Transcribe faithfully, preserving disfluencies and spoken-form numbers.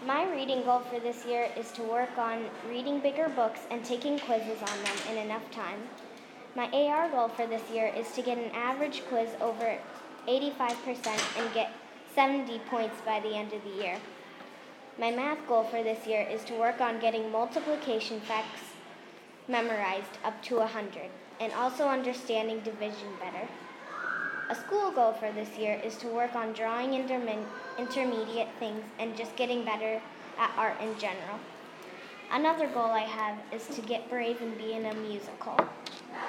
My reading goal for this year is to work on reading bigger books and taking quizzes on them in enough time. My A R goal for this year is to get an average quiz over eighty-five percent and get seventy points by the end of the year. My math goal for this year is to work on getting multiplication facts memorized up to one hundred and also understanding division better. A school goal for this year is to work on drawing intermin- intermediate things and just getting better at art in general. Another goal I have is to get brave and be in a musical.